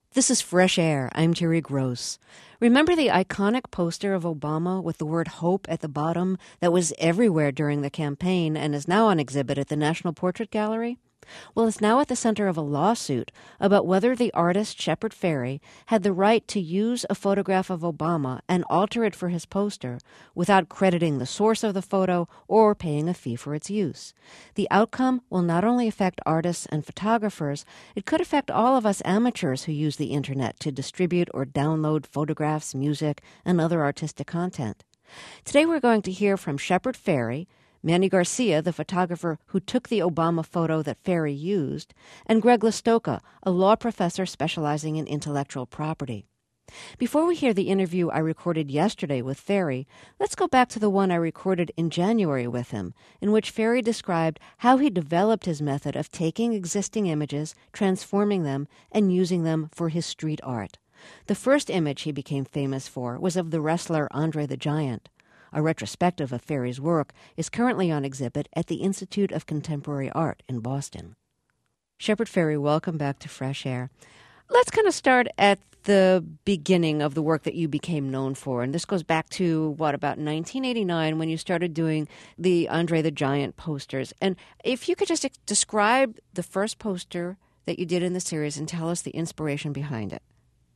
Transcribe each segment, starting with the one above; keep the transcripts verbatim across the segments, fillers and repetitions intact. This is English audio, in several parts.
This is Fresh Air. I'm Terry Gross. Remember the iconic poster of Obama with the word hope at the bottom that was everywhere during the campaign and is now on exhibit at the National Portrait Gallery? Well, it's now at the center of a lawsuit about whether the artist Shepard Fairey had the right to use a photograph of Obama and alter it for his poster without crediting the source of the photo or paying a fee for its use. The outcome will not only affect artists and photographers, it could affect all of us amateurs who use the internet to distribute or download photographs, music, and other artistic content. Today we're going to hear from Shepard Fairey, Manny Garcia, the photographer who took the Obama photo that Fairey used, and Greg Listoka, a law professor specializing in intellectual property. Before we hear the interview I recorded yesterday with Fairey, let's go back to the one I recorded in January with him, in which Fairey described how he developed his method of taking existing images, transforming them, and using them for his street art. The first image he became famous for was of the wrestler Andre the Giant. A retrospective of Fairey's work is currently on exhibit at the Institute of Contemporary Art in Boston. Shepard Fairey, welcome back to Fresh Air. Let's kind of start at the beginning of the work that you became known for. And this goes back to, what, about nineteen eighty-nine when you started doing the Andre the Giant posters. And if you could just describe the first poster that you did in the series and tell us the inspiration behind it.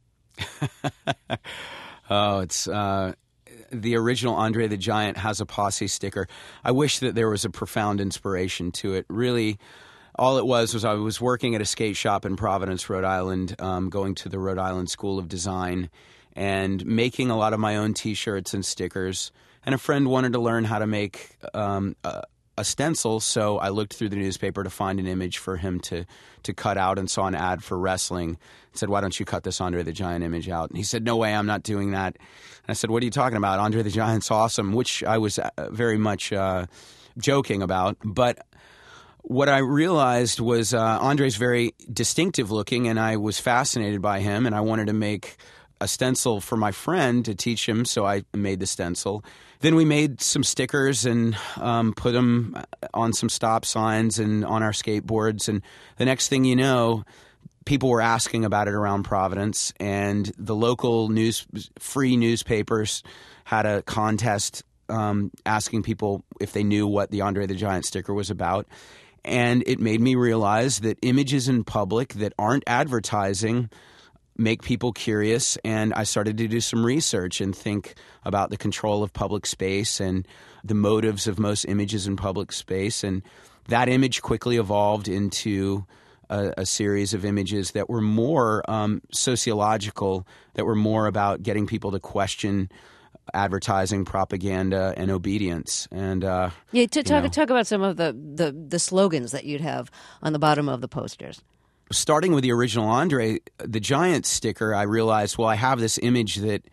oh, it's... Uh... The original Andre the Giant has a posse sticker. I wish that there was a profound inspiration to it. Really, all it was was I was working at a skate shop in Providence, Rhode Island, um, going to the Rhode Island School of Design and making a lot of my own T-shirts and stickers. And a friend wanted to learn how to make um, a, a stencil, so I looked through the newspaper to find an image for him to, to cut out and saw an ad for wrestling. I said, why don't you cut this Andre the Giant image out? And he said, no way, I'm not doing that. And I said, what are you talking about? Andre the Giant's awesome, which I was very much uh, joking about. But what I realized was uh, Andre's very distinctive looking, and I was fascinated by him, and I wanted to make a stencil for my friend to teach him, so I made the stencil. Then we made some stickers and um, put them on some stop signs and on our skateboards. And the next thing you know, people were asking about it around Providence, and the local news, free newspapers had a contest um, asking people if they knew what the Andre the Giant sticker was about. And it made me realize that images in public that aren't advertising make people curious, and I started to do some research and think about the control of public space and the motives of most images in public space. And that image quickly evolved into a, a series of images that were more um, sociological, that were more about getting people to question advertising, propaganda, and obedience. And uh, yeah, to talk you know, talk about some of the, the, the slogans that you'd have on the bottom of the posters. Starting with the original Andre the Giant sticker, I realized, well, I have this image that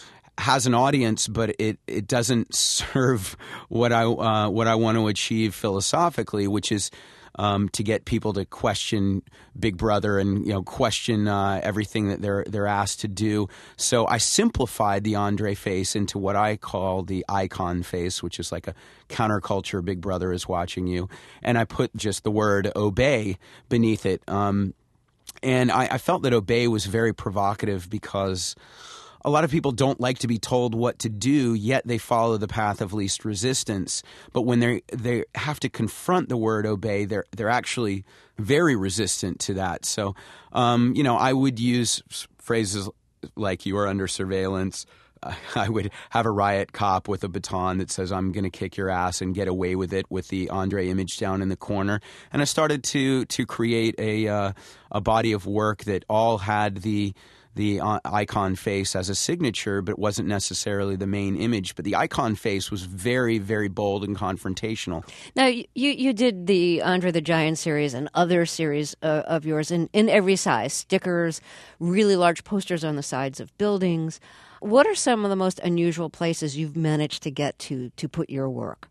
has an audience, but it, it doesn't serve what I uh, what I want to achieve philosophically, which is um, to get people to question Big Brother and you know question uh, everything that they're they're asked to do. So I simplified the Andre face into what I call the icon face, which is like a counterculture Big Brother is watching you, and I put just the word obey beneath it. Um, and I, I felt that obey was very provocative because a lot of people don't like to be told what to do, yet they follow the path of least resistance. But when they they have to confront the word obey, they're they're actually very resistant to that. So, um, you know, I would use phrases like "you are under surveillance." I would have a riot cop with a baton that says, I'm going to kick your ass and get away with it, with the Andre image down in the corner. And I started to to create a uh, a body of work that all had the the uh, icon face as a signature, but wasn't necessarily the main image. But the icon face was very, very bold and confrontational. Now, you, you did the Andre the Giant series and other series uh, of yours in, in every size, stickers, really large posters on the sides of buildings. What are some of the most unusual places you've managed to get to to put your work?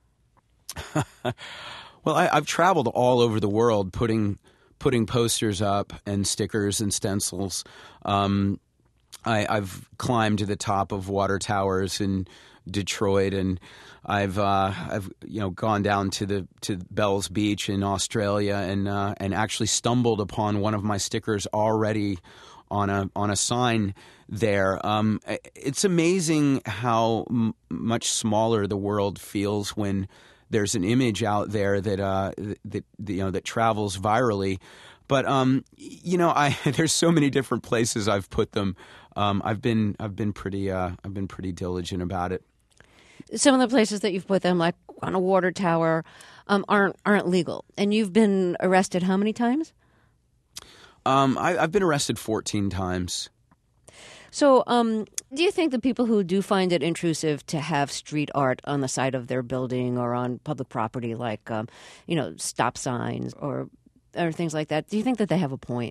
Well, I, I've traveled all over the world putting putting posters up and stickers and stencils. Um, I, I've climbed to the top of water towers in Detroit, and I've uh, I've you know gone down to the to Bells Beach in Australia, and uh, and actually stumbled upon one of my stickers already on a on a sign there. Um, it's amazing how m- much smaller the world feels when there's an image out there that uh, that you know that travels virally. But um, you know, I there's so many different places I've put them. Um, I've been I've been pretty uh, I've been pretty diligent about it. Some of the places that you've put them, like on a water tower, um, aren't aren't legal. And you've been arrested how many times? Um, I, I've been arrested fourteen times. So, um, do you think the people who do find it intrusive to have street art on the side of their building or on public property, like um, you know, stop signs or or things like that, do you think that they have a point?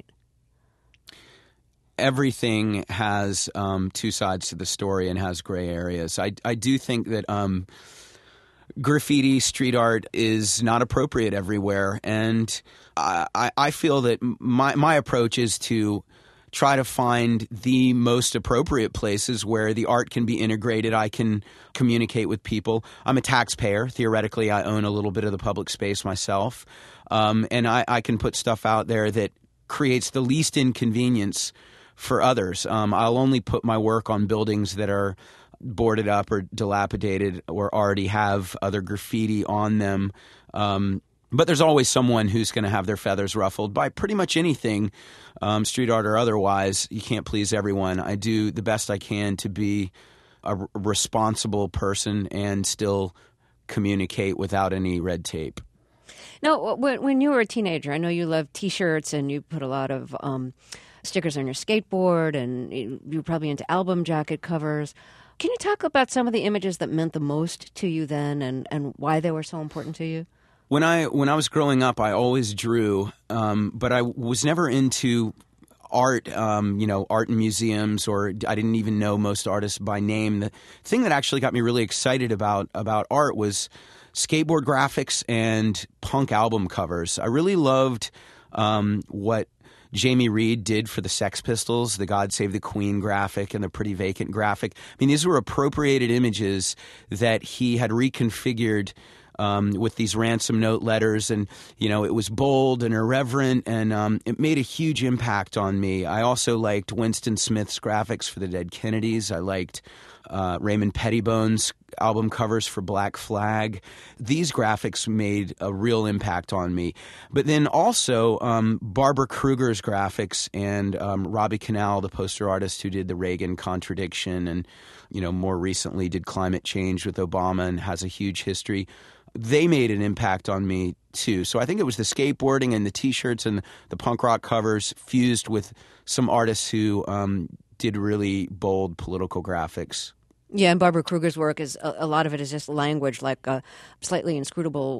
Everything has um, two sides to the story and has gray areas. I, I do think that um, graffiti, street art is not appropriate everywhere. And I, I, I feel that my, my approach is to try to find the most appropriate places where the art can be integrated. I can communicate with people. I'm a taxpayer. Theoretically, I own a little bit of the public space myself. Um, and I, I can put stuff out there that creates the least inconvenience for others. Um, I'll only put my work on buildings that are boarded up or dilapidated or already have other graffiti on them. Um, but there's always someone who's going to have their feathers ruffled by pretty much anything, um, street art or otherwise. You can't please everyone. I do the best I can to be a r- responsible person and still communicate without any red tape. Now, when, when you were a teenager, I know you loved T-shirts and you put a lot of um, stickers on your skateboard, and you were probably into album jacket covers. Can you talk about some of the images that meant the most to you then, and, and why they were so important to you? When I when I was growing up, I always drew, um, but I was never into art, um, you know, art in museums, or I didn't even know most artists by name. The thing that actually got me really excited about about art was skateboard graphics and punk album covers. I really loved um, what Jamie Reed did for the Sex Pistols, the God Save the Queen graphic and the Pretty Vacant graphic. I mean, these were appropriated images that he had reconfigured um, with these ransom note letters, and you know, it was bold and irreverent, and um, it made a huge impact on me. I also liked Winston Smith's graphics for the Dead Kennedys. I liked uh, Raymond Pettibone's album covers for Black Flag. These graphics made a real impact on me. But then also um, Barbara Kruger's graphics and um, Robbie Canal, the poster artist who did the Reagan Contradiction and, you know, more recently did Climate Change with Obama and has a huge history. They made an impact on me too. So I think it was the skateboarding and the T-shirts and the punk rock covers fused with some artists who um, did really bold political graphics. Yeah, and Barbara Kruger's work is a, a lot of it is just language, like a slightly inscrutable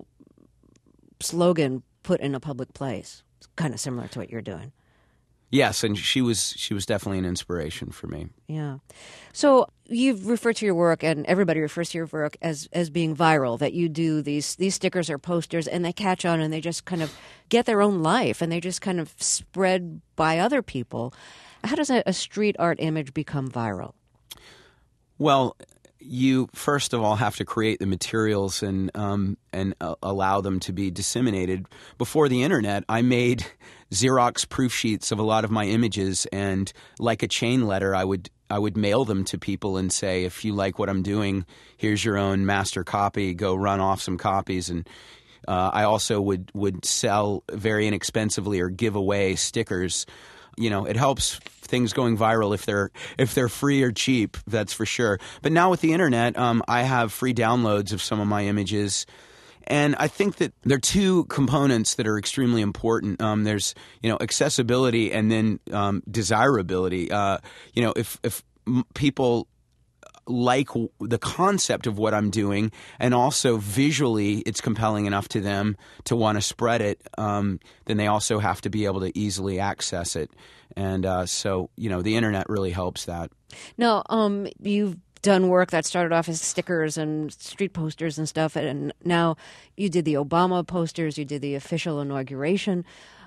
slogan put in a public place. It's kind of similar to what you're doing. Yes, and she was she was definitely an inspiration for me. Yeah. So you've referred to your work, and everybody refers to your work as as being viral, that you do these these stickers or posters, and they catch on, and they just kind of get their own life, and they just kind of spread by other people. How does a, a street art image become viral? Well, you first of all have to create the materials and um, and uh, allow them to be disseminated. Before the internet, I made Xerox proof sheets of a lot of my images, and like a chain letter, I would I would mail them to people and say, if you like what I'm doing, here's your own master copy. Go run off some copies. And uh, I also would would sell very inexpensively or give away stickers. You know, it helps things going viral if they're if they're free or cheap, that's for sure. But now with the internet, um, I have free downloads of some of my images. And I think that there are two components that are extremely important. Um, there's, you know, accessibility and then um, desirability. Uh, you know, if if m- people like w- the concept of what I'm doing, and also visually it's compelling enough to them to want to spread it, um, then they also have to be able to easily access it. And uh, so, you know, the internet really helps that. Now, um, you've done work that started off as stickers and street posters and stuff, and now you did the Obama posters, you did the official inauguration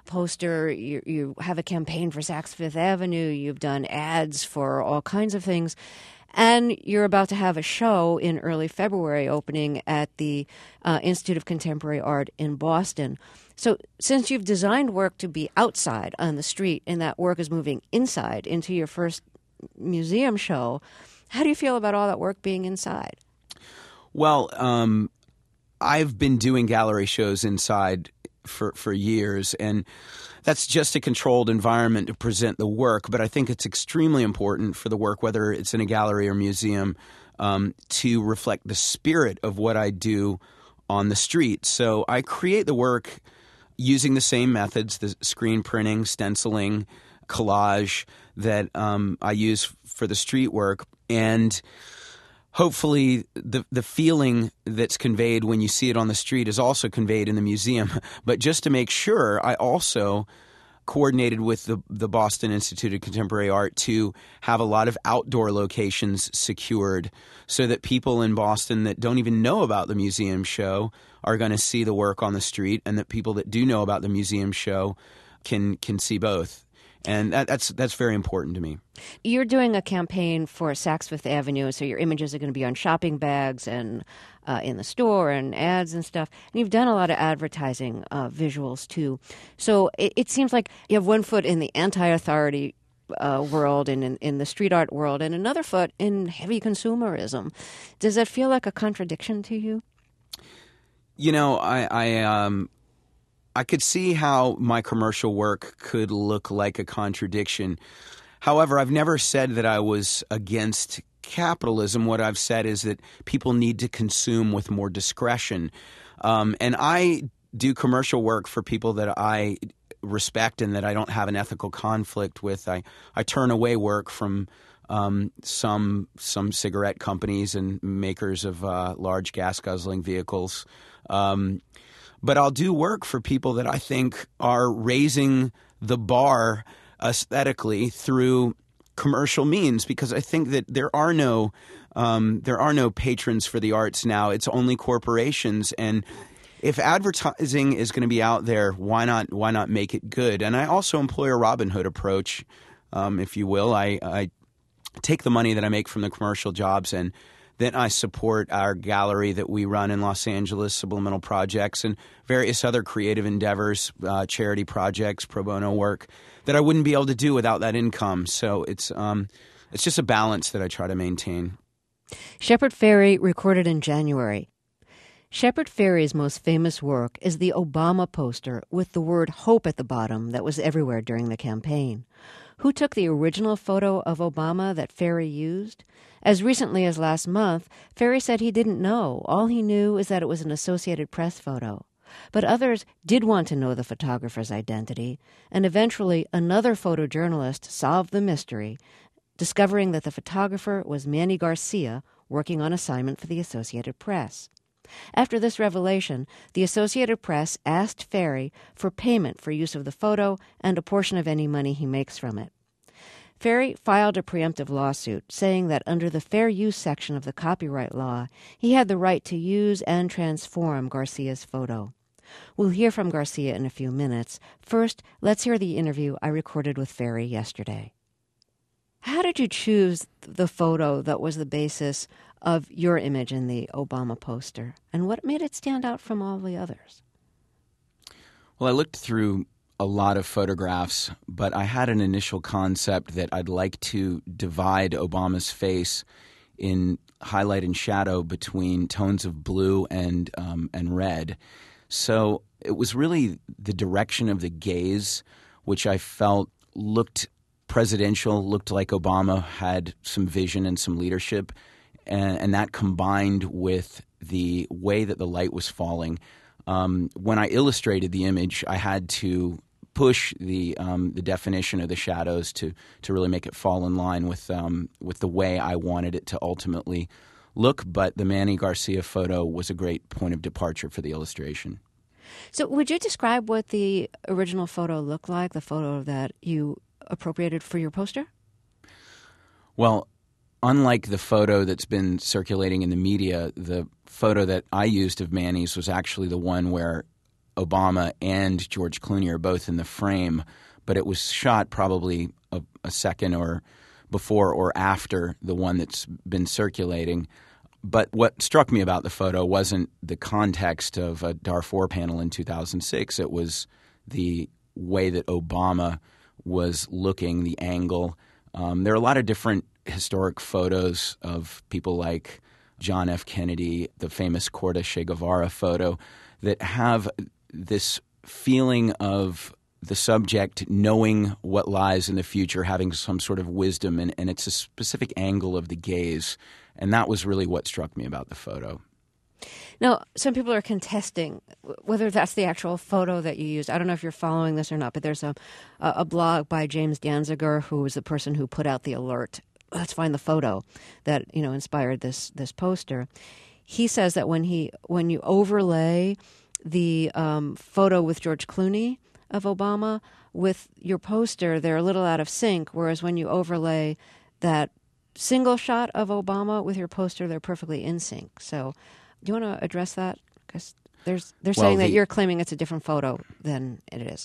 poster. You, you have a campaign for Saks Fifth Avenue. You've done ads for all kinds of things. And you're about to have a show in early February opening at the uh, Institute of Contemporary Art in Boston. So since you've designed work to be outside on the street and that work is moving inside into your first museum show, how do you feel about all that work being inside? Well, um, I've been doing gallery shows inside for, for years, and that's just a controlled environment to present the work. But I think it's extremely important for the work, whether it's in a gallery or museum, um, to reflect the spirit of what I do on the street. So I create the work using the same methods, the screen printing, stenciling, collage that um, I use for the street work. And hopefully the the feeling that's conveyed when you see it on the street is also conveyed in the museum. But just to make sure, I also coordinated with the, the Boston Institute of Contemporary Art to have a lot of outdoor locations secured so that people in Boston that don't even know about the museum show are going to see the work on the street, and that people that do know about the museum show can can see both. And that, that's that's very important to me. You're doing a campaign for Saks Fifth Avenue, so your images are going to be on shopping bags and uh, in the store and ads and stuff. And you've done a lot of advertising uh, visuals, too. So it, it seems like you have one foot in the anti-authority uh, world and in, in the street art world and another foot in heavy consumerism. Does that feel like a contradiction to you? You know, I... I um I could see how my commercial work could look like a contradiction. However, I've never said that I was against capitalism. What I've said is that people need to consume with more discretion. Um, and I do commercial work for people that I respect and that I don't have an ethical conflict with. I, I turn away work from um, some some cigarette companies and makers of uh, large gas-guzzling vehicles. Um But I'll do work for people that I think are raising the bar aesthetically through commercial means, because I think that there are no um, there are no patrons for the arts now. It's only corporations. And if advertising is going to be out there, why not why not make it good? And I also employ a Robin Hood approach, um, if you will. I, I take the money that I make from the commercial jobs, and then I support our gallery that we run in Los Angeles, Subliminal Projects, and various other creative endeavors, uh, charity projects, pro bono work that I wouldn't be able to do without that income. So it's um, it's just a balance that I try to maintain. Shepard Fairey recorded in January. Shepard Fairey's most famous work is the Obama poster with the word hope at the bottom that was everywhere during the campaign. Who took the original photo of Obama that Fairey used? As recently as last month, Fairey said he didn't know. All he knew is that it was an Associated Press photo. But others did want to know the photographer's identity, and eventually another photojournalist solved the mystery, discovering that the photographer was Manny Garcia, working on assignment for the Associated Press. After this revelation, the Associated Press asked Fairey for payment for use of the photo and a portion of any money he makes from it. Fairey filed a preemptive lawsuit, saying that under the fair use section of the copyright law, he had the right to use and transform Garcia's photo. We'll hear from Garcia in a few minutes. First, let's hear the interview I recorded with Fairey yesterday. How did you choose the photo that was the basis of your image in the Obama poster, and what made it stand out from all the others? Well, I looked through a lot of photographs, but I had an initial concept that I'd like to divide Obama's face in highlight and shadow between tones of blue and um, and red. So it was really the direction of the gaze, which I felt looked presidential, looked like Obama had some vision and some leadership, and, and that combined with the way that the light was falling. Um, when I illustrated the image, I had to push the um, the definition of the shadows to to really make it fall in line with um, with the way I wanted it to ultimately look. But the Manny Garcia photo was a great point of departure for the illustration. So would you describe what the original photo looked like, the photo that you appropriated for your poster? Well, unlike the photo that's been circulating in the media, the photo that I used of Manny's was actually the one where Obama and George Clooney are both in the frame, but it was shot probably a, a second or before or after the one that's been circulating. But what struck me about the photo wasn't the context of a Darfur panel in two thousand six. It was the way that Obama was looking, the angle. Um, there are a lot of different historic photos of people like John F. Kennedy, the famous Corda Che Guevara photo, that have this feeling of the subject knowing what lies in the future, having some sort of wisdom, and, and it's a specific angle of the gaze. And that was really what struck me about the photo. Now, some people are contesting whether that's the actual photo that you used. I don't know if you're following this or not, but there's a a blog by James Danziger, who was the person who put out the alert. Let's find the photo that, you know, inspired this this poster. He says that when he when you overlay the um, photo with George Clooney of Obama with your poster, they're a little out of sync, whereas when you overlay that single shot of Obama with your poster, they're perfectly in sync. So do you want to address that? Because there's they're well, saying the, that you're claiming it's a different photo than it is.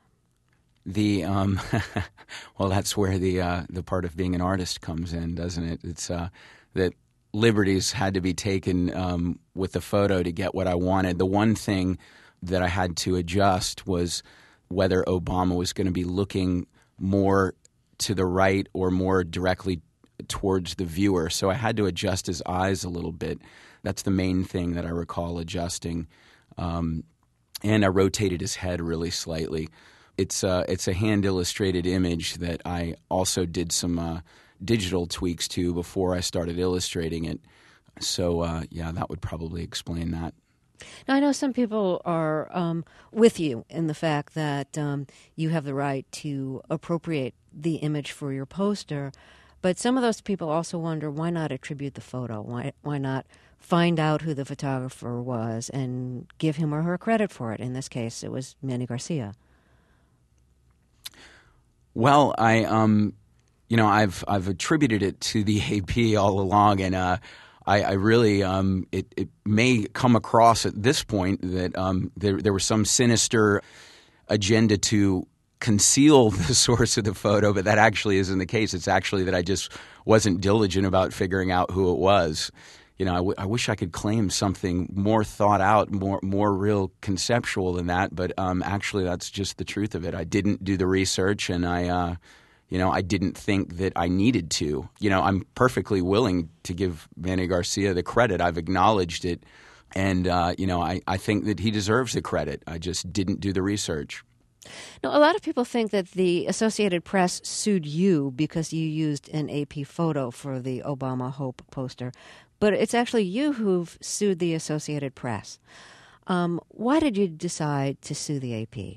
The um, well, that's where the uh, the part of being an artist comes in, doesn't it? It's uh, that liberties had to be taken um, with the photo to get what I wanted. The one thing that I had to adjust was whether Obama was going to be looking more to the right or more directly towards the viewer. So I had to adjust his eyes a little bit. That's the main thing that I recall adjusting. Um, and I rotated his head really slightly. It's uh, it's a hand-illustrated image that I also did some uh, digital tweaks to before I started illustrating it. So, uh, yeah, that would probably explain that. Now, I know some people are um, with you in the fact that um, you have the right to appropriate the image for your poster, but some of those people also wonder, why not attribute the photo? Why, why not find out who the photographer was and give him or her credit for it? In this case, it was Manny Garcia. Well, I, um, you know, I've I've attributed it to the A P all along, and uh, I, I really, um, it, it may come across at this point that um, there there was some sinister agenda to conceal the source of the photo, but that actually isn't the case. It's actually that I just wasn't diligent about figuring out who it was. You know, I, w- I wish I could claim something more thought out, more more real conceptual than that, but um, actually that's just the truth of it. I didn't do the research, and I, uh, you know, I didn't think that I needed to. You know, I'm perfectly willing to give Manny Garcia the credit. I've acknowledged it, and, uh, you know, I, I think that he deserves the credit. I just didn't do the research. Now, a lot of people think that the Associated Press sued you because you used an A P photo for the Obama Hope poster, but it's actually you who've sued the Associated Press. Um, why did you decide to sue the A P?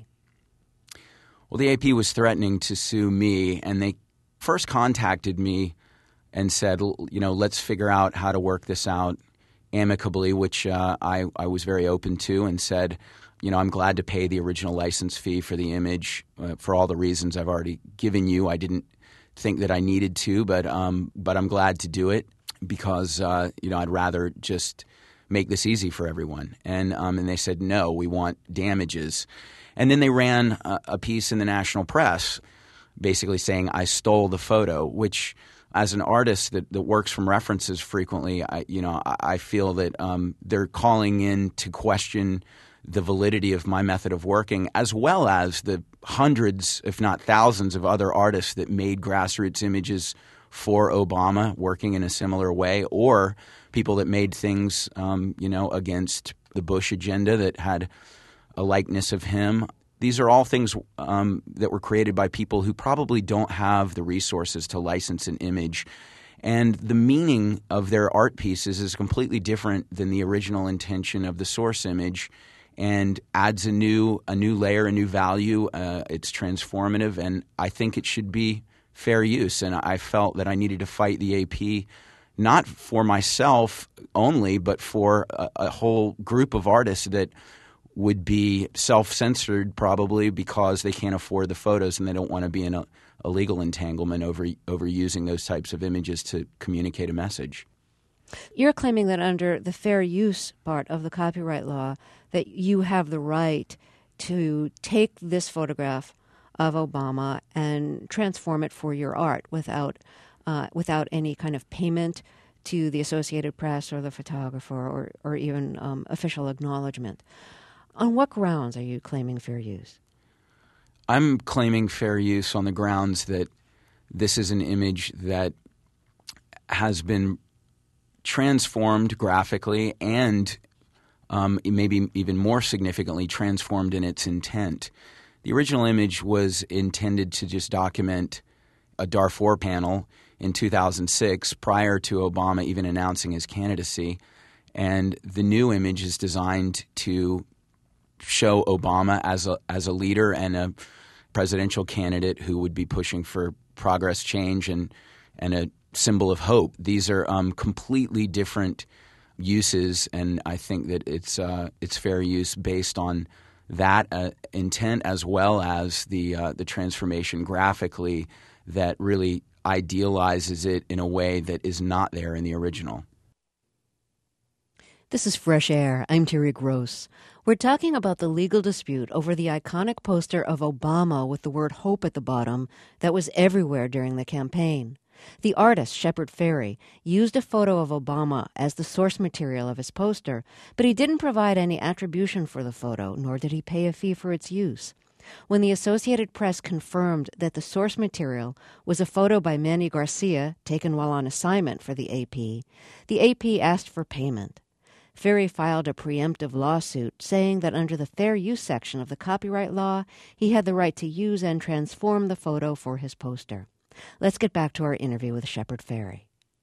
Well, the A P was threatening to sue me, and they first contacted me and said, you know, let's figure out how to work this out amicably, which uh, I, I was very open to, and said, you know, I'm glad to pay the original license fee for the image uh, for all the reasons I've already given you. I didn't think that I needed to, but um, but I'm glad to do it because, uh, you know, I'd rather just make this easy for everyone. And um, and they said, no, we want damages. And then they ran a, a piece in the national press basically saying I stole the photo, which as an artist that, that works from references frequently, I, you know, I, I feel that um, they're calling in to question the validity of my method of working, as well as the hundreds, if not thousands, of other artists that made grassroots images for Obama working in a similar way, or people that made things, um, you know, against the Bush agenda that had a likeness of him. These are all things um, that were created by people who probably don't have the resources to license an image. And the meaning of their art pieces is completely different than the original intention of the source image, and adds a new a new layer, a new value. Uh, it's transformative, and I think it should be fair use. And I felt that I needed to fight the A P, not for myself only, but for a, a whole group of artists that would be self-censored probably because they can't afford the photos and they don't want to be in a, a legal entanglement over over using those types of images to communicate a message. You're claiming that under the fair use part of the copyright law that you have the right to take this photograph of Obama and transform it for your art without uh, without any kind of payment to the Associated Press or the photographer or, or even um, official acknowledgement. On what grounds are you claiming fair use? I'm claiming fair use on the grounds that this is an image that has been transformed graphically and um, maybe even more significantly transformed in its intent. The original image was intended to just document a Darfur panel in two thousand six prior to Obama even announcing his candidacy. And the new image is designed to show Obama as a as a leader and a presidential candidate who would be pushing for progress, change, and and a symbol of hope. These are um, completely different uses, and I think that it's uh, it's fair use based on that uh, intent as well as the uh, the transformation graphically that really idealizes it in a way that is not there in the original. This is Fresh Air. I'm Terry Gross. We're talking about the legal dispute over the iconic poster of Obama with the word hope at the bottom that was everywhere during the campaign. The artist, Shepard Fairey, used a photo of Obama as the source material of his poster, but he didn't provide any attribution for the photo, nor did he pay a fee for its use. When the Associated Press confirmed that the source material was a photo by Manny Garcia taken while on assignment for the A P, the A P asked for payment. Fairey filed a preemptive lawsuit saying that under the fair use section of the copyright law, he had the right to use and transform the photo for his poster. Let's get back to our interview with Shepard Fairey.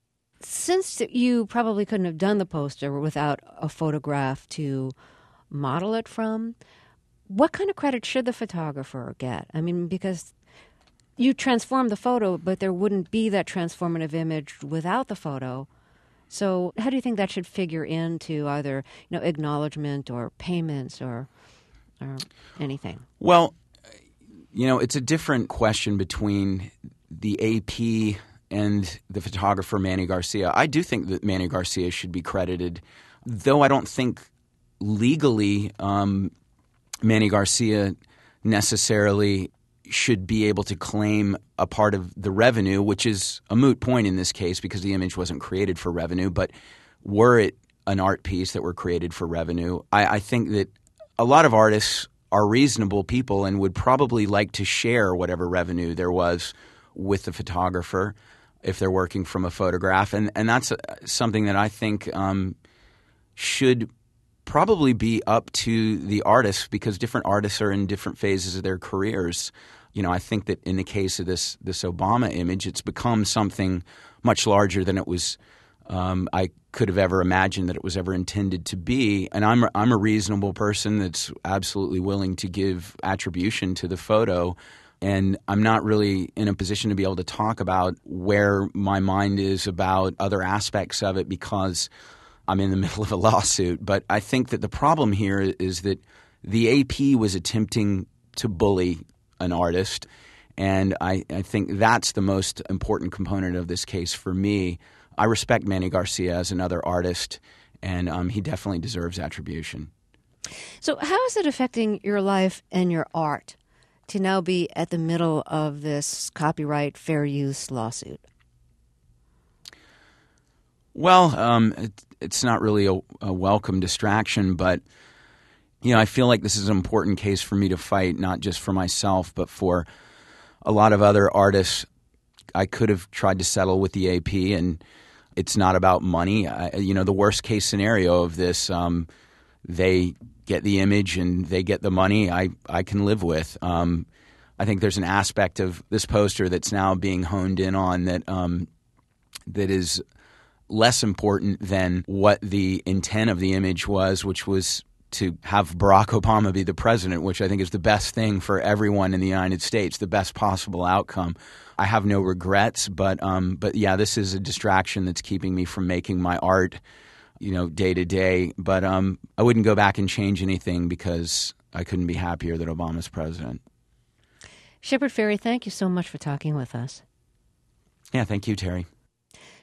Since you probably couldn't have done the poster without a photograph to model it from, what kind of credit should the photographer get? I mean, because you transform the photo, but there wouldn't be that transformative image without the photo. So how do you think that should figure into either, you know, acknowledgement or payments or or anything? Well, you know, it's a different question between the A P and the photographer Manny Garcia. I do think that Manny Garcia should be credited, though I don't think legally um, Manny Garcia necessarily should be able to claim a part of the revenue, which is a moot point in this case because the image wasn't created for revenue. But were it an art piece that were created for revenue, I, I think that a lot of artists are reasonable people and would probably like to share whatever revenue there was with the photographer if they're working from a photograph. And, and that's something that I think um, should probably be up to the artists because different artists are in different phases of their careers. You know, I think that in the case of this this Obama image, it's become something much larger than it was um, I could have ever imagined that it was ever intended to be. And I'm I'm a reasonable person that's absolutely willing to give attribution to the photo. And I'm not really in a position to be able to talk about where my mind is about other aspects of it because I'm in the middle of a lawsuit. But I think that the problem here is that the A P was attempting to bully an artist. And I, I think that's the most important component of this case for me. I respect Manny Garcia as another artist, and um, he definitely deserves attribution. So how is it affecting your life and your art to now be at the middle of this copyright fair use lawsuit? Well, um, it, it's not really a, a welcome distraction, but you know, I feel like this is an important case for me to fight, not just for myself, but for a lot of other artists. I could have tried to settle with the A P, and it's not about money. I, you know, the worst case scenario of this, um, they get the image and they get the money, I, I can live with. Um, I think there's an aspect of this poster that's now being honed in on that um, that is less important than what the intent of the image was, which was to have Barack Obama be the president, which I think is the best thing for everyone in the United States, the best possible outcome. I have no regrets, but um, but yeah, this is a distraction that's keeping me from making my art, you know, day to day. But um, I wouldn't go back and change anything because I couldn't be happier that Obama's president. Shepard Fairey, thank you so much for talking with us. Yeah, thank you, Terry.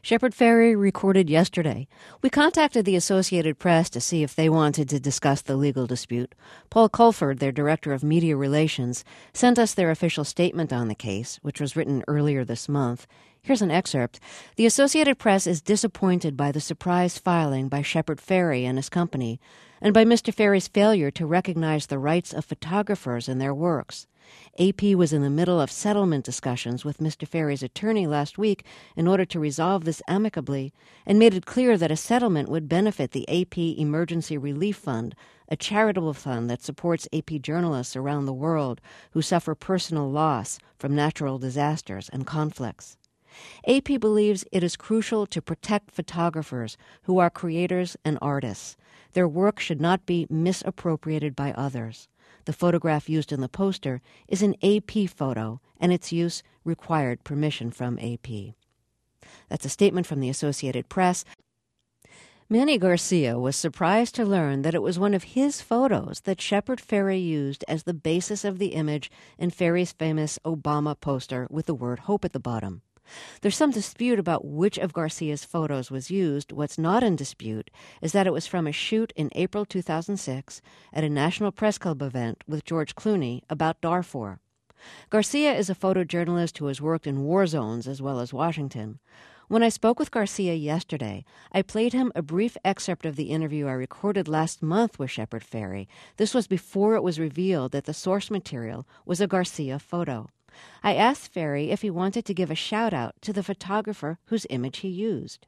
Shepard Fairey recorded yesterday. We contacted the Associated Press to see if they wanted to discuss the legal dispute. Paul Culford, their director of media relations, sent us their official statement on the case, which was written earlier this month. Here's an excerpt. The Associated Press is disappointed by the surprise filing by Shepard Fairey and his company, and by Mister Fairey's failure to recognize the rights of photographers in their works. A P was in the middle of settlement discussions with Mister Fairey's attorney last week in order to resolve this amicably, and made it clear that a settlement would benefit the A P Emergency Relief Fund, a charitable fund that supports A P journalists around the world who suffer personal loss from natural disasters and conflicts. A P believes it is crucial to protect photographers who are creators and artists. Their work should not be misappropriated by others. The photograph used in the poster is an A P photo, and its use required permission from A P. That's a statement from the Associated Press. Manny Garcia was surprised to learn that it was one of his photos that Shepard Fairey used as the basis of the image in Fairey's famous Obama poster with the word hope at the bottom. There's some dispute about which of Garcia's photos was used. What's not in dispute is that it was from a shoot in April two thousand six at a National Press Club event with George Clooney about Darfur. Garcia is a photojournalist who has worked in war zones as well as Washington. When I spoke with Garcia yesterday, I played him a brief excerpt of the interview I recorded last month with Shepard Fairey. This was before it was revealed that the source material was a Garcia photo. I asked Fairey if he wanted to give a shout-out to the photographer whose image he used.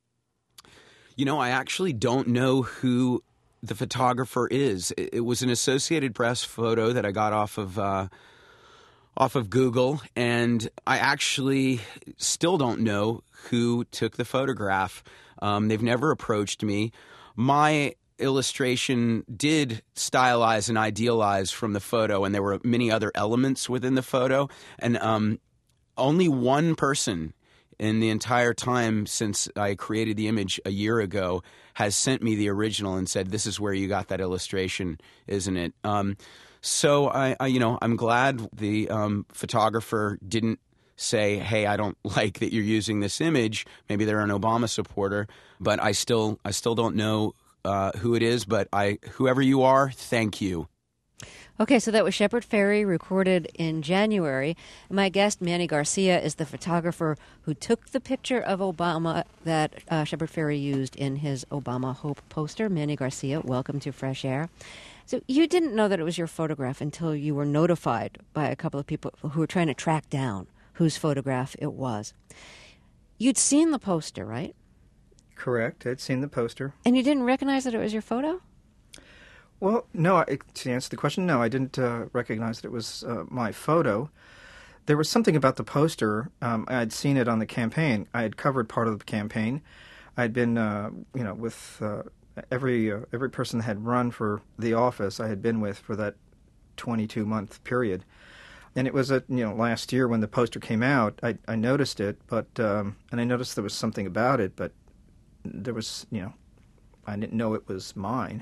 You know, I actually don't know who the photographer is. It, it was an Associated Press photo that I got off of uh, off of Google, and I actually still don't know who took the photograph. Um, they've never approached me. My illustration did stylize and idealize from the photo, and there were many other elements within the photo, and um, only one person in the entire time since I created the image a year ago has sent me the original and said, this is where you got that illustration, isn't it? Um, so I, I, you know, I'm glad the um, photographer didn't say, hey, I don't like that you're using this image. Maybe they're an Obama supporter, but I still, I still don't know Uh, who it is, but I, whoever you are, thank you. Okay, so that was Shepard Fairey, recorded in January. My guest, Manny Garcia, is the photographer who took the picture of Obama that uh, Shepard Fairey used in his Obama Hope poster. Manny Garcia, welcome to Fresh Air. So you didn't know that it was your photograph until you were notified by a couple of people who were trying to track down whose photograph it was. You'd seen the poster, right? Correct. I'd seen the poster. And you didn't recognize that it was your photo? Well, no, I, to answer the question, no, I didn't uh, recognize that it was uh, my photo. There was something about the poster. Um, I had seen it on the campaign. I had covered part of the campaign. I had been, uh, you know, with uh, every uh, every person that had run for the office I had been with for that twenty-two month period. And it was, a, you know, last year when the poster came out, I, I noticed it, but um, and I noticed there was something about it, but there was, you know, I didn't know it was mine.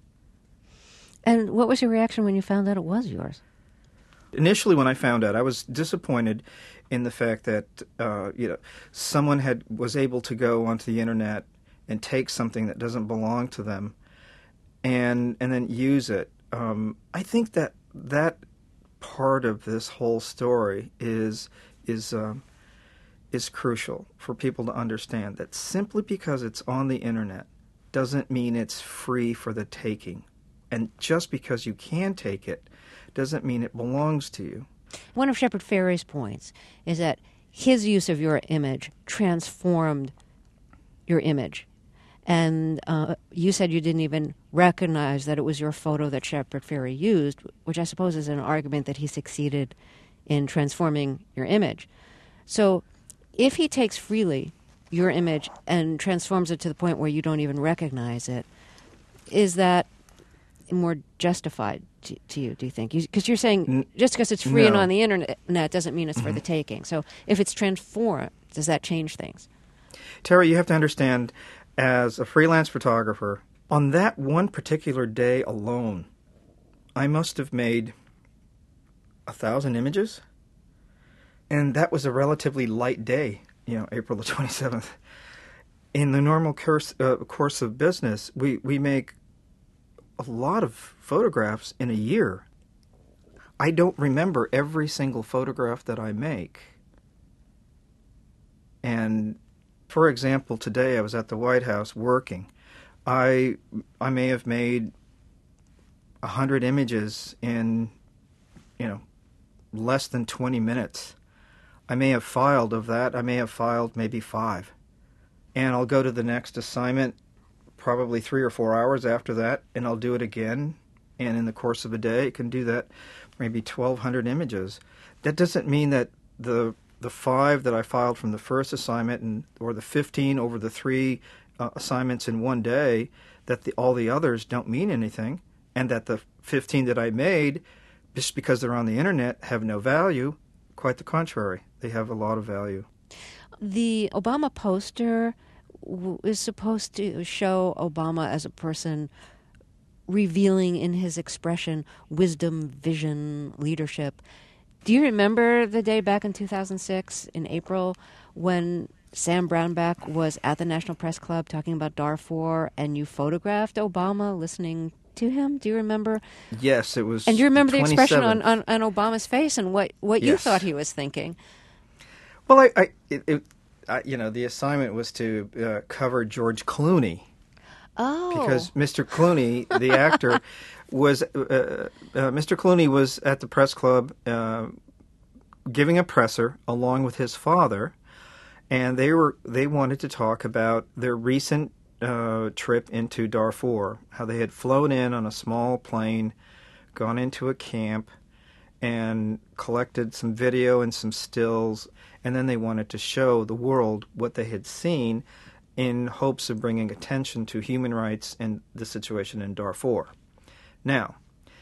And what was your reaction when you found out it was yours? Initially, when I found out, I was disappointed in the fact that, uh, you know, someone had was able to go onto the internet and take something that doesn't belong to them and and then use it. Um, I think that that part of this whole story is is um, is crucial for people to understand, that simply because it's on the internet doesn't mean it's free for the taking. And just because you can take it doesn't mean it belongs to you. One of Shepard Fairey's points is that his use of your image transformed your image. And uh, you said you didn't even recognize that it was your photo that Shepard Fairey used, which I suppose is an argument that he succeeded in transforming your image. So if he takes freely your image and transforms it to the point where you don't even recognize it, is that more justified to, to you, do you think? Because you, you're saying just because it's free no. and on the internet doesn't mean it's mm-hmm. for the taking. So if it's transformed, does that change things? Terry, you have to understand, as a freelance photographer, on that one particular day alone, I must have made a thousand images. And that was a relatively light day. you know, April the twenty-seventh. In the normal course, uh, course of business, we, we make a lot of photographs in a year. I don't remember every single photograph that I make. And, for example, today I was at the White House working. I I may have made a hundred images in, you know, less than twenty minutes. I may have filed of that. I may have filed maybe five. And I'll go to the next assignment probably three or four hours after that, and I'll do it again. And in the course of a day, it can do that, maybe twelve hundred images. That doesn't mean that the the five that I filed from the first assignment, and or the fifteen over the three uh, assignments in one day, that the, all the others don't mean anything, and that the fifteen that I made, just because they're on the internet, have no value. Quite the contrary. They have a lot of value. The Obama poster w- is supposed to show Obama as a person revealing in his expression wisdom, vision, leadership. Do you remember the day back in two thousand six, in April, when Sam Brownback was at the National Press Club talking about Darfur, and you photographed Obama listening to him? Do you remember? Yes, it was. And do you remember the, the expression on, twenty-seventh. on, on Obama's face and what, what you Yes. thought he was thinking? Well, I, I, it, it, I, you know, the assignment was to uh, cover George Clooney. Oh. Because Mister Clooney, the actor, was uh, uh, Mister Clooney was at the press club uh, giving a presser along with his father, and they were they wanted to talk about their recent uh, trip into Darfur, how they had flown in on a small plane, gone into a camp, and collected some video and some stills, and then they wanted to show the world what they had seen, in hopes of bringing attention to human rights and the situation in Darfur. Now,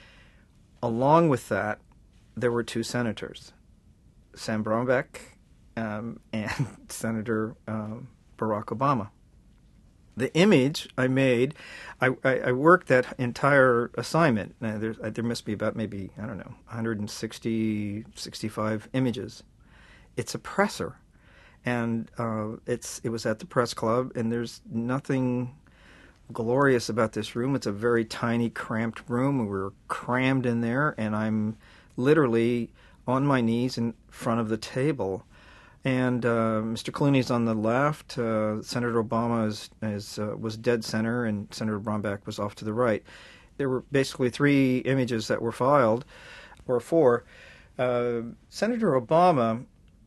along with that, there were two senators, Sam Brownback um, and Senator um, Barack Obama. The image I made, I, I, I worked that entire assignment. Now, there, there must be about maybe, I don't know, one hundred sixty, sixty-five images. It's a presser. And uh, it's it was at the press club, and there's nothing glorious about this room. It's a very tiny, cramped room. We were crammed in there, and I'm literally on my knees in front of the table. And uh, Mister Clooney's on the left. Uh, Senator Obama is, is uh, was dead center, and Senator Brownback was off to the right. There were basically three images that were filed, or four. Uh, Senator Obama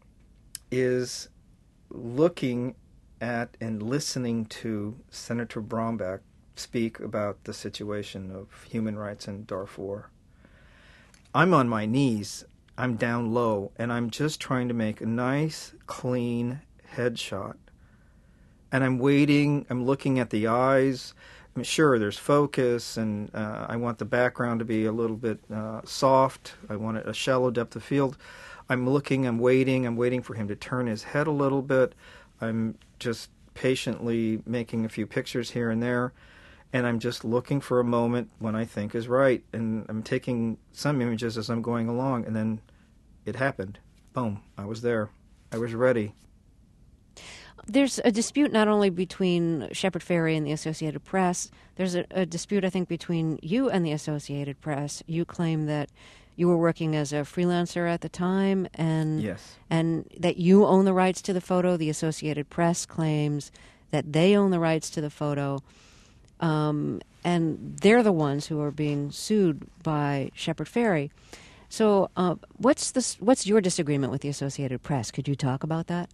is looking at and listening to Senator Brownback speak about the situation of human rights in Darfur. I'm on my knees, I'm down low, and I'm just trying to make a nice, clean headshot. And I'm waiting, I'm looking at the eyes. I'm sure there's focus, and uh, I want the background to be a little bit uh, soft. I want a shallow depth of field. I'm looking, I'm waiting, I'm waiting for him to turn his head a little bit. I'm just patiently making a few pictures here and there, and I'm just looking for a moment when I think is right. And I'm taking some images as I'm going along, and then it happened. Boom, I was there. I was ready. There's a dispute not only between Shepard Fairey and the Associated Press. There's a, a dispute, I think, between you and the Associated Press. You claim that you were working as a freelancer at the time, and Yes. and that you own the rights to the photo. The Associated Press claims that they own the rights to the photo, um, and they're the ones who are being sued by Shepard Fairey. So, uh, what's the what's your disagreement with the Associated Press? Could you talk about that?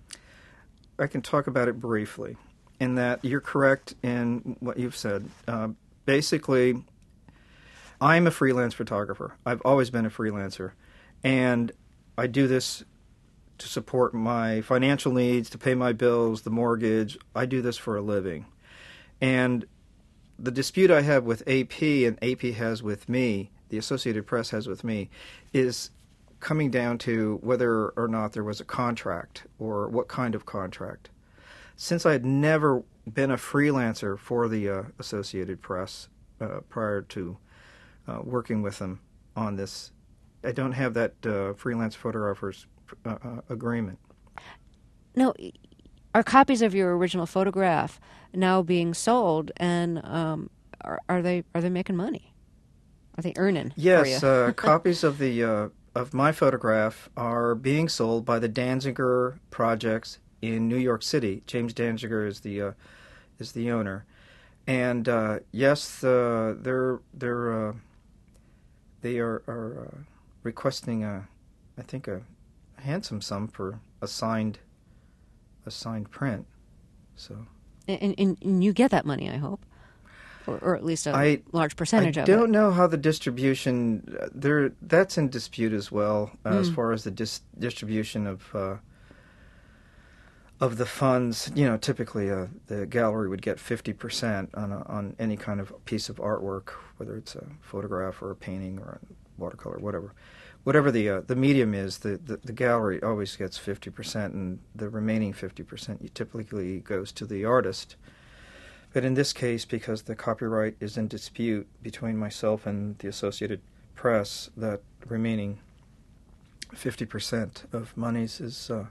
I can talk about it briefly, in that you're correct in what you've said. Uh, basically, I'm a freelance photographer. I've always been a freelancer, and I do this to support my financial needs, to pay my bills, the mortgage. I do this for a living. And the dispute I have with A P, and A P has with me, the Associated Press has with me, is coming down to whether or not there was a contract, or what kind of contract. Since I had never been a freelancer for the uh, Associated Press uh, prior to uh, working with them on this, I don't have that uh, freelance photographer's uh, uh, agreement. Now, are copies of your original photograph now being sold, and um, are, are they are they making money? Are they earning? Yes, for you? uh, copies of the uh, of my photograph are being sold by the Danziger Projects in New York City. James Danziger is the uh, is the owner, and uh, yes, uh, they're they're uh, they are, are uh, requesting a, I think a handsome sum for a signed a signed print. So, and, and, and you get that money, I hope, or, or at least a I, large percentage I of it. I don't know how the distribution uh, there. That's in dispute as well, uh, Mm. as far as the dis- distribution of uh, of the funds. You know, typically uh, the gallery would get fifty percent on a, on any kind of piece of artwork, whether it's a photograph or a painting or a watercolor, whatever. Whatever the uh, the medium is, the, the, the gallery always gets fifty percent, and the remaining fifty percent typically goes to the artist. But in this case, because the copyright is in dispute between myself and the Associated Press, that remaining fifty percent of monies is uh,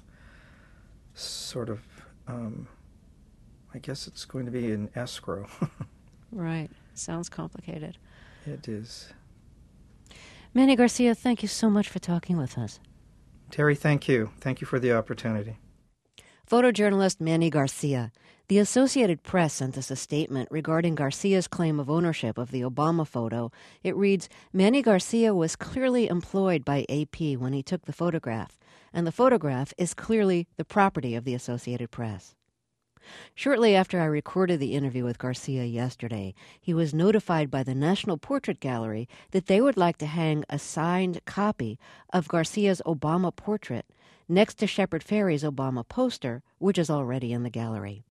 sort of, um, I guess it's going to be in escrow. Right. Sounds complicated. It is. Manny Garcia, thank you so much for talking with us. Terry, thank you. Thank you for the opportunity. Photojournalist Manny Garcia. The Associated Press sent us a statement regarding Garcia's claim of ownership of the Obama photo. It reads, Manny Garcia was clearly employed by A P when he took the photograph, and the photograph is clearly the property of the Associated Press. Shortly after I recorded the interview with Garcia yesterday, he was notified by the National Portrait Gallery that they would like to hang a signed copy of Garcia's Obama portrait next to Shepard Fairey's Obama poster, which is already in the gallery.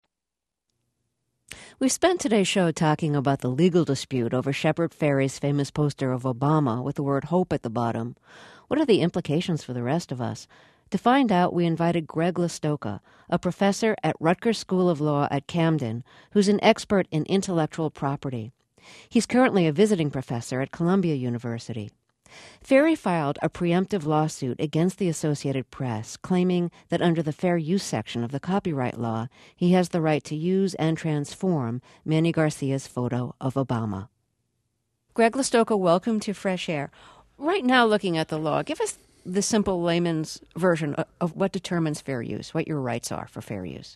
We spent today's show talking about the legal dispute over Shepard Fairey's famous poster of Obama with the word hope at the bottom. What are the implications for the rest of us? To find out, we invited Greg Listoka, a professor at Rutgers School of Law at Camden, who's an expert in intellectual property. He's currently a visiting professor at Columbia University. Fairey filed a preemptive lawsuit against the Associated Press, claiming that under the fair use section of the copyright law, he has the right to use and transform Manny Garcia's photo of Obama. Greg Listoka, welcome to Fresh Air. Right now, looking at the law, give us the simple layman's version of, of what determines fair use, what your rights are for fair use.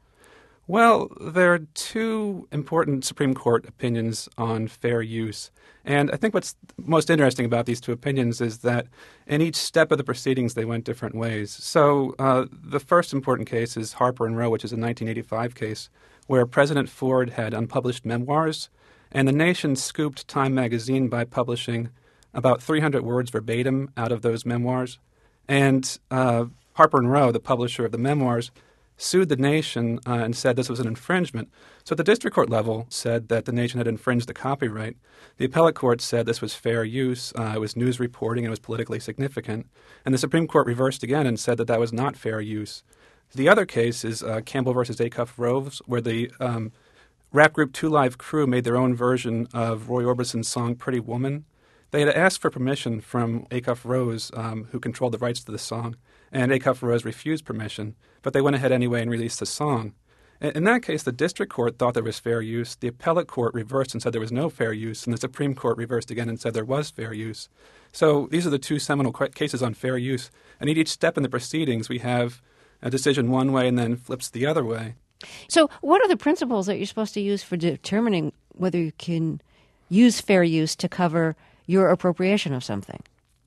Well, there are two important Supreme Court opinions on fair use. And I think what's most interesting about these two opinions is that in each step of the proceedings, they went different ways. So uh, the first important case is Harper and Row, which is a nineteen eighty-five case, where President Ford had unpublished memoirs, and the nation scooped Time magazine by publishing about three hundred words verbatim out of those memoirs. And uh, Harper and Row, the publisher of the memoirs, sued the nation uh, and said this was an infringement. So at the district court level said that the nation had infringed the copyright. The appellate court said this was fair use. Uh, it was news reporting and it was politically significant. And the Supreme Court reversed again and said that that was not fair use. The other case is uh, Campbell versus Acuff Rose, where the um, rap group Two Live Crew made their own version of Roy Orbison's song Pretty Woman. They had asked for permission from Acuff Rose, um, who controlled the rights to the song, and Acuff Rose refused permission, but they went ahead anyway and released the song. In that case, the district court thought there was fair use, the appellate court reversed and said there was no fair use, and the Supreme Court reversed again and said there was fair use. So these are the two seminal cases on fair use, and at each step in the proceedings we have a decision one way and then flips the other way. So what are the principles that you're supposed to use for determining whether you can use fair use to cover your appropriation of something?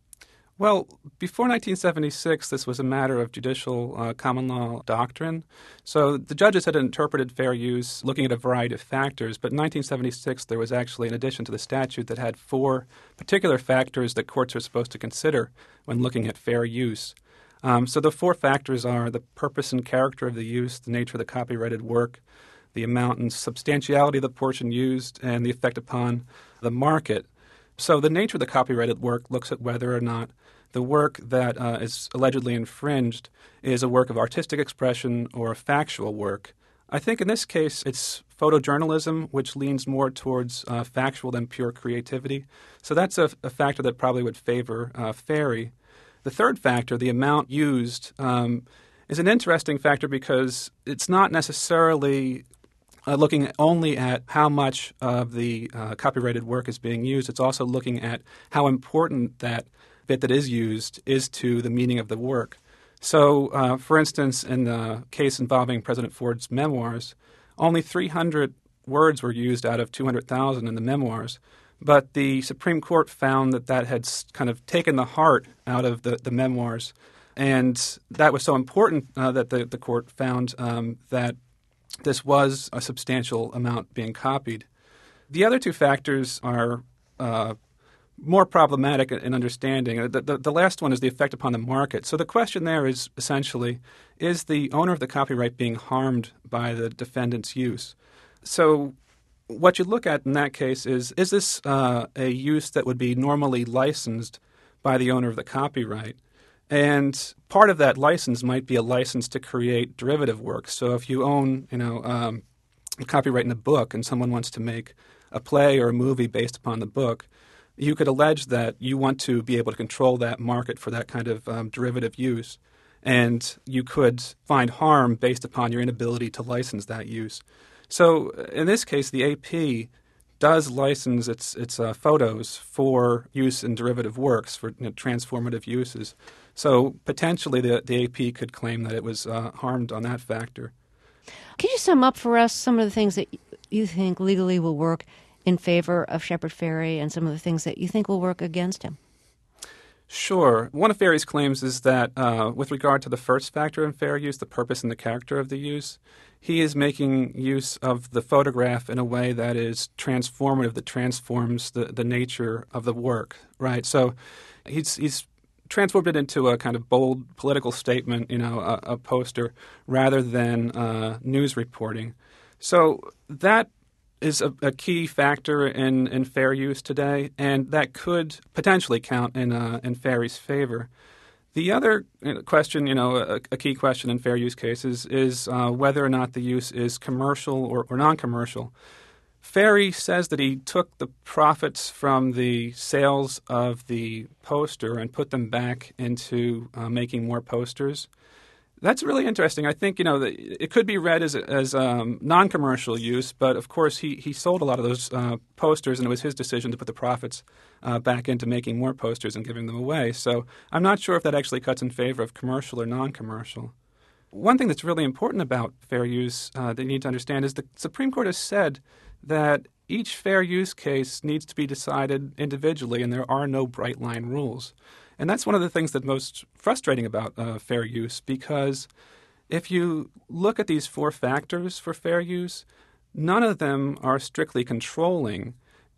Well, before nineteen seventy-six, this was a matter of judicial uh, common law doctrine. So the judges had interpreted fair use looking at a variety of factors, but in nineteen seventy-six there was actually an addition to the statute that had four particular factors that courts are supposed to consider when looking at fair use. Um, so the four factors are the purpose and character of the use, the nature of the copyrighted work, the amount and substantiality of the portion used, and the effect upon the market. So the nature of the copyrighted work looks at whether or not the work that uh, is allegedly infringed is a work of artistic expression or a factual work. I think in this case it's photojournalism, which leans more towards uh, factual than pure creativity. So that's a, a factor that probably would favor uh, Fairey. The third factor, the amount used, um, is an interesting factor because it's not necessarily uh, looking only at how much of the uh, copyrighted work is being used. It's also looking at how important that bit that is used is to the meaning of the work. So, uh, for instance, in the case involving President Ford's memoirs, only three hundred words were used out of two hundred thousand in the memoirs. But the Supreme Court found that that had kind of taken the heart out of the, the memoirs. And that was so important uh, that the, the court found um, that this was a substantial amount being copied. The other two factors are uh, more problematic in understanding. The, the, the last one is the effect upon the market. So the question there is essentially, is the owner of the copyright being harmed by the defendant's use? So what you look at in that case is, is this uh, a use that would be normally licensed by the owner of the copyright? And part of that license might be a license to create derivative works. So if you own, you know, um, a copyright in a book and someone wants to make a play or a movie based upon the book, you could allege that you want to be able to control that market for that kind of um, derivative use. And you could find harm based upon your inability to license that use. So in this case, the A P does license its its uh, photos for use in derivative works, for you know, transformative uses. So potentially the, the A P could claim that it was uh, harmed on that factor. Can you sum up for us some of the things that you think legally will work in favor of Shepard Fairey and some of the things that you think will work against him? Sure. One of Fairey's claims is that uh, with regard to the first factor in fair use, the purpose and the character of the use, he is making use of the photograph in a way that is transformative, that transforms the, the nature of the work, right? So he's he's transformed it into a kind of bold political statement, you know, a, a poster, rather than uh, news reporting. So that is a, a key factor in, in fair use today, and that could potentially count in uh, in Fairey's favor. The other question, you know, a, a key question in fair use cases is uh, whether or not the use is commercial or, or non-commercial. Fairey says that he took the profits from the sales of the poster and put them back into uh, making more posters. That's really interesting. I think, you know, it could be read as as um, non-commercial use, but of course he, he sold a lot of those uh, posters, and it was his decision to put the profits uh, back into making more posters and giving them away. So I'm not sure if that actually cuts in favor of commercial or non-commercial. One thing that's really important about fair use uh, that you need to understand is the Supreme Court has said that each fair use case needs to be decided individually, and there are no bright line rules. And that's one of the things that's most frustrating about uh, fair use, because if you look at these four factors for fair use, none of them are strictly controlling.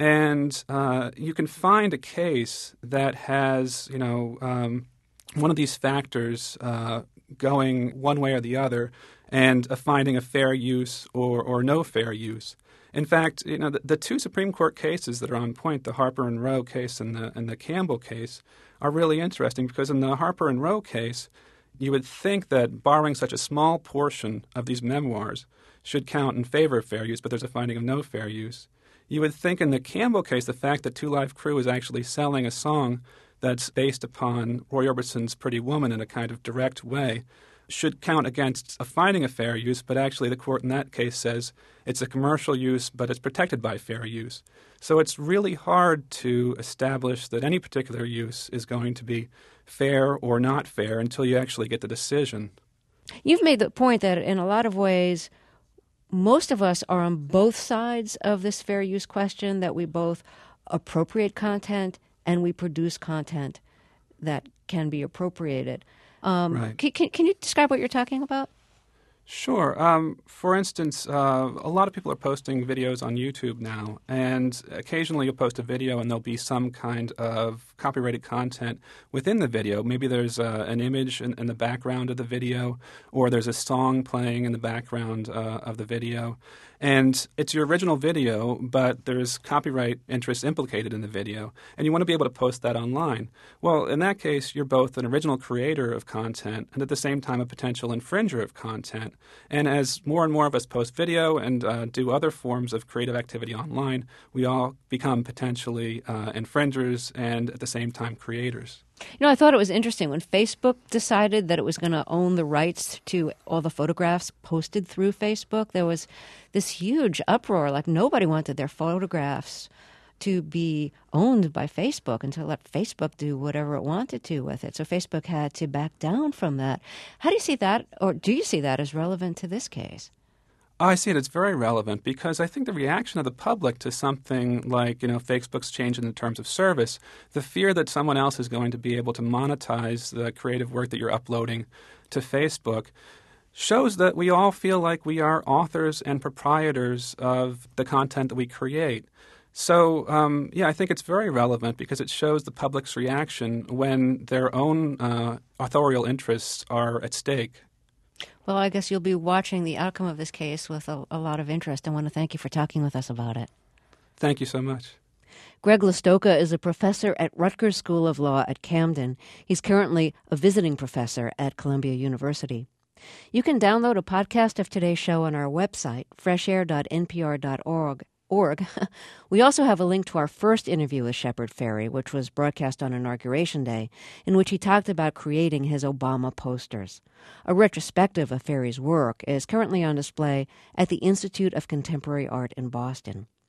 And uh, you can find a case that has, you know, um, one of these factors uh, going one way or the other, and a finding of fair use or, or no fair use. In fact, you know, the, the two Supreme Court cases that are on point, the Harper and Row case and the and the Campbell case, are really interesting because in the Harper and Row case, you would think that borrowing such a small portion of these memoirs should count in favor of fair use, but there's a finding of no fair use. You would think in the Campbell case, the fact that Two Live Crew is actually selling a song that's based upon Roy Orbison's Pretty Woman in a kind of direct way should count against a finding of fair use, but actually the court in that case says it's a commercial use, but it's protected by fair use. So it's really hard to establish that any particular use is going to be fair or not fair until you actually get the decision. You've made the point that in a lot of ways, most of us are on both sides of this fair use question, that we both appropriate content and we produce content that can be appropriated. Um, right. can, can, can you describe what you're talking about? Sure. Um, for instance, uh, a lot of people are posting videos on YouTube now, and occasionally you'll post a video and there'll be some kind of copyrighted content within the video. Maybe there's uh, an image in, in the background of the video, or there's a song playing in the background uh, of the video. And it's your original video, but there's copyright interests implicated in the video, and you want to be able to post that online. Well, in that case, you're both an original creator of content and at the same time a potential infringer of content. And as more and more of us post video and uh, do other forms of creative activity online, we all become potentially uh, infringers and at the same time creators. You know, I thought it was interesting when Facebook decided that it was going to own the rights to all the photographs posted through Facebook. There was this huge uproar, like nobody wanted their photographs to be owned by Facebook and to let Facebook do whatever it wanted to with it. So Facebook had to back down from that. How do you see that, or do you see that as relevant to this case? I see it as very relevant because I think the reaction of the public to something like, you know, Facebook's change in the terms of service, the fear that someone else is going to be able to monetize the creative work that you're uploading to Facebook, shows that we all feel like we are authors and proprietors of the content that we create. So, um, yeah, I think it's very relevant because it shows the public's reaction when their own uh, authorial interests are at stake. Well, I guess you'll be watching the outcome of this case with a, a lot of interest. I want to thank you for talking with us about it. Thank you so much. Greg Listoka is a professor at Rutgers School of Law at Camden. He's currently a visiting professor at Columbia University. You can download a podcast of today's show on our website, fresh air dot n p r dot org. Org. We also have a link to our first interview with Shepard Fairey, which was broadcast on Inauguration Day, in which he talked about creating his Obama posters. A retrospective of Fairey's work is currently on display at the Institute of Contemporary Art in Boston.